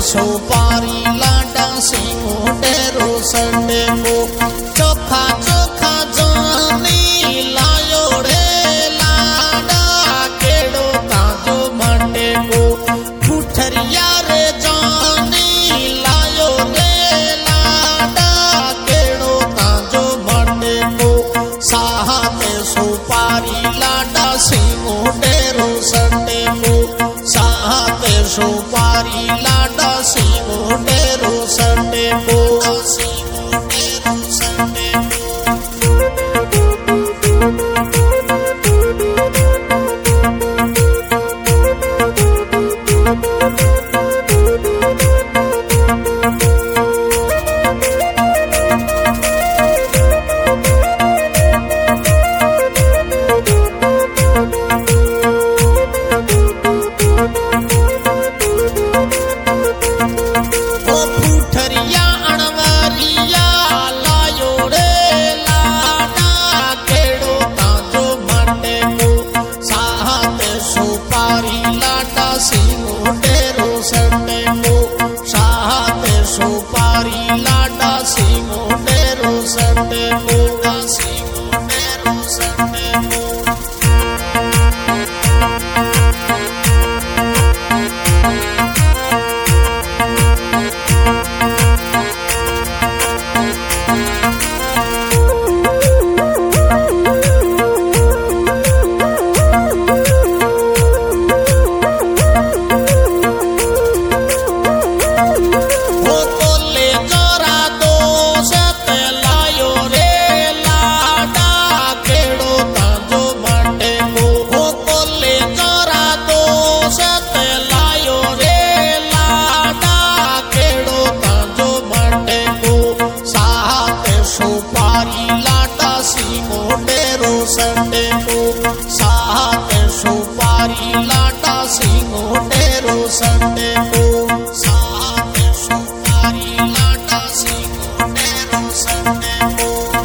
सुपारी लाडा सिंह डेरो संडे को चोखा चोखा जानी लायो रे लाडा केड़ो ताजो माटे को पुठरिया रे जानी लायो रे लाडा केड़ो ताजो माटे को साहते सुपारी लाडा सिंह डेरो संडे को साहते सुपारी लाडा सिंह डेरो संडे को सिंह डेरो संडे को सुपारी लाडा सिंह डेरो संडे को सिंह डेरो संडे को सुपारी लाडा सिंह डेरो संडे को साहते सुपारी लाडा सिंह डेरो संडे को साहते सुपारी लाडा सिंह डेरो संडे को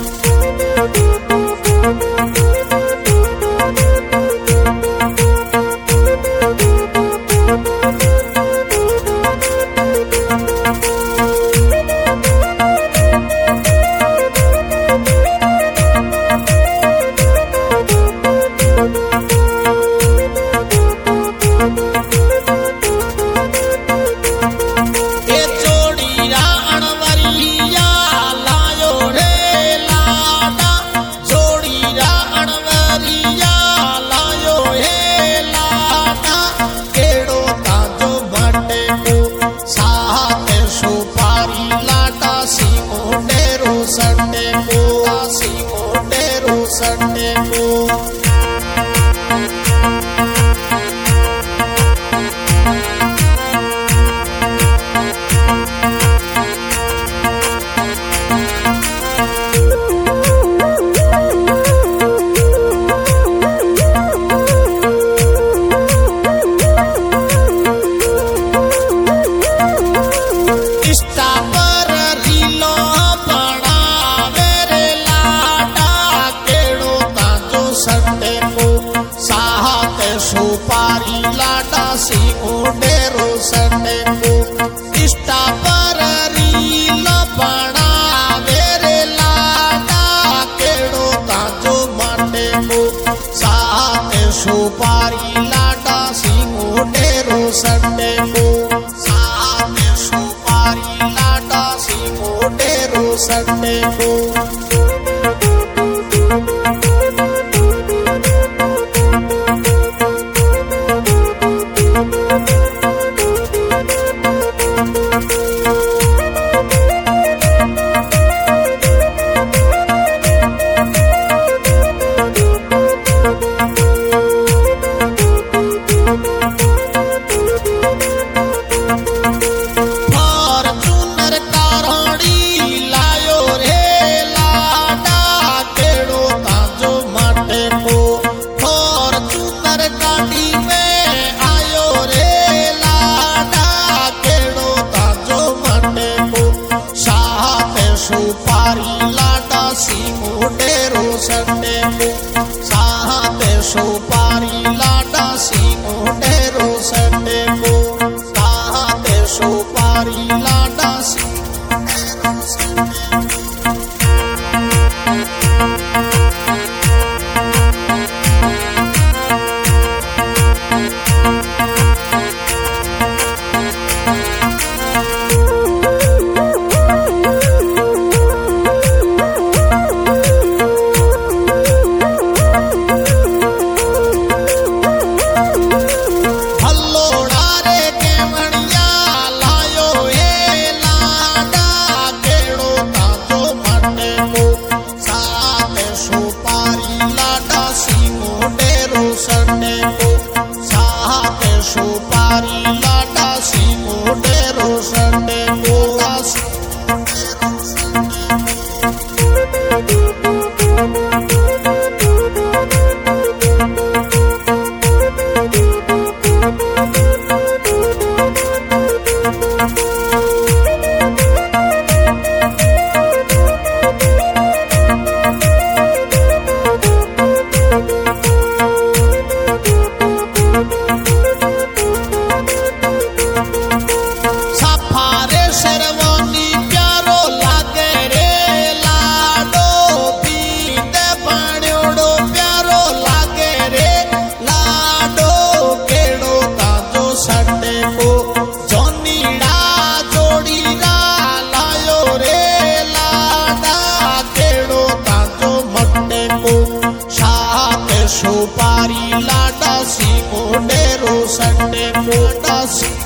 संडे को सिंह डेरो संडे को सुपारी लाडा सिंह डेरो संडे को इष्टा पर रील बनावे रे लाडा केड़ो ताजो माटे को साहते सुपारी लाडा सिंह डेरो संडे को साहते सुपारी लाडा सिंह डेरो संडे को सुपारी लाडा सिंह सुपारी लाडा सिंह डेरो संडे गोगा सुपारी लाडा सिंह डेरो संडे गोगा